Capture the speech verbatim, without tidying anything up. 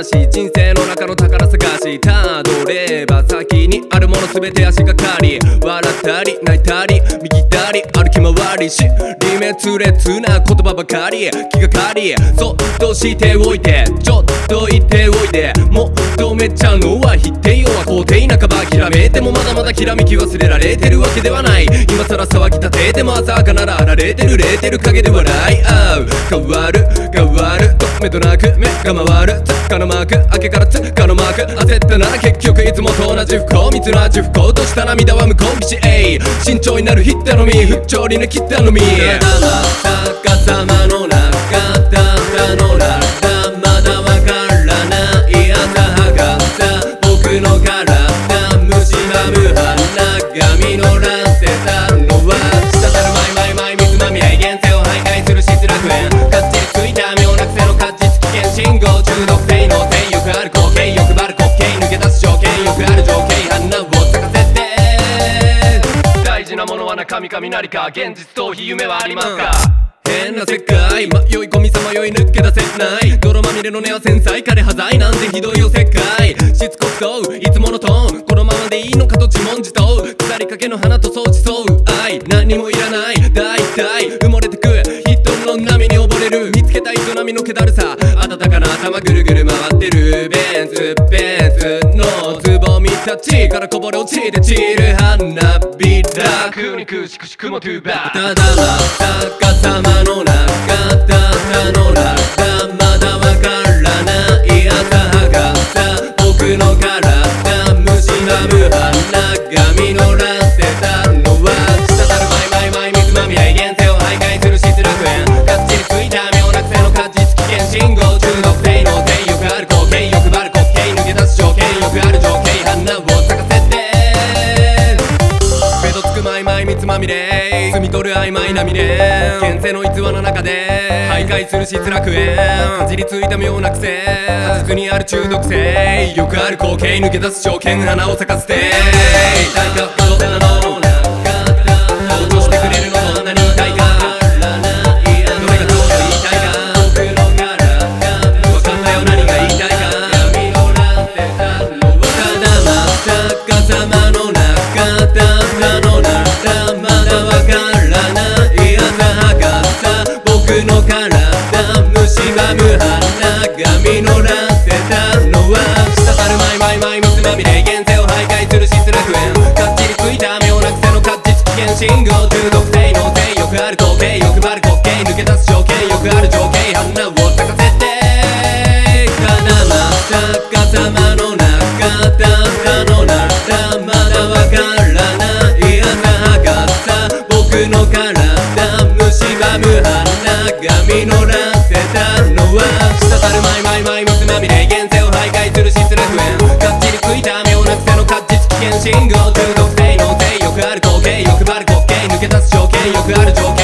話、人生の中の宝探し、たどれば先にあるもの全て足がかり、笑ったり泣いたり右左歩き回りし離滅裂な言葉ばかり気がかり、そっとしておいてちょっと言っておいで、求めちゃうのは否定よは肯定半ば諦めてもまだまだきらめき忘れられてるわけではない、今さら騒ぎ立てても浅はかならられてるれてる影で笑い合う、変わる変わると目となく目が回るつかのマーク明けからつかのマーク焦ったなら結局いつもと同じ不幸蜜の味不幸とした涙は向こう岸えい慎重になるヒッタのみ不調に抜きったのみただ逆さまの中ただのララまだわからない朝はがさ僕の体虫歯無鼻髪の乱せたのは滴るマイマイマイ水まみれ現世を徘徊する失楽園かっちりついた妙な癖の果実危険信号中毒性能性よくある光景欲張る滑稽抜け出す条件よくある情景花を咲かせて大事なものは中身か何か現実逃避夢はありますか、変な世界迷い込みさまよい抜け出せない泥まみれの根は繊細枯れ端材なんてひどいお世界しつこく問ういつものトーンこのままでいいのかと自問自答腐りかけの花と掃除そう愛何もいらない大体埋もれてく人の波に溺れる見つけた営みの気だるさ温かな頭ぐるぐる回ってるベンツベンツのつぼみたちからこぼれ落ちて散る花びらくにくしくしくもトゥーバーただ逆さまの中ただのララまだわからない朝はがさ僕の体虫歯無鼻髪の乱せたのは滴るマイマイマイ水まみれ現世を徘徊する失楽園かっちりついた妙な癖の果実危険信号中毒性能性よくある光景欲張る滑稽抜け出す条件よくある情景花を咲かせて目とつくマイマイ蜜まみれ摘み取る曖昧な未練現世の逸話の中で徘徊する失楽園かじりついた妙な癖果実にある中毒性よくある光景抜け出す条件花を咲かせて大か不可能なの中落としてくれるのどんなに痛いかどれがどう言いたいか僕の体分かんないよ何が言いたいか闇の乱せたのはただま逆さまの中ただのララまだわからない朝はがさ僕の体虫歯無鼻髪の乱せたのは滴るマイマイマイ水まみれ現世を徘徊する失楽園かっちりついた妙な癖の果実危険信号中毒性能性よくある光景欲張る滑稽抜け出す条件よくある情景花を咲かせてただま逆さまの中ただのララまだわからない朝はがさ僕の体虫歯無鼻髪の乱せたのは滴るマイマイマイ水まみれ現世を徘徊する失楽園かっちりついた妙な癖の果実危険信号中毒性能性よくある光景欲張る滑稽抜け出す条件よくある条件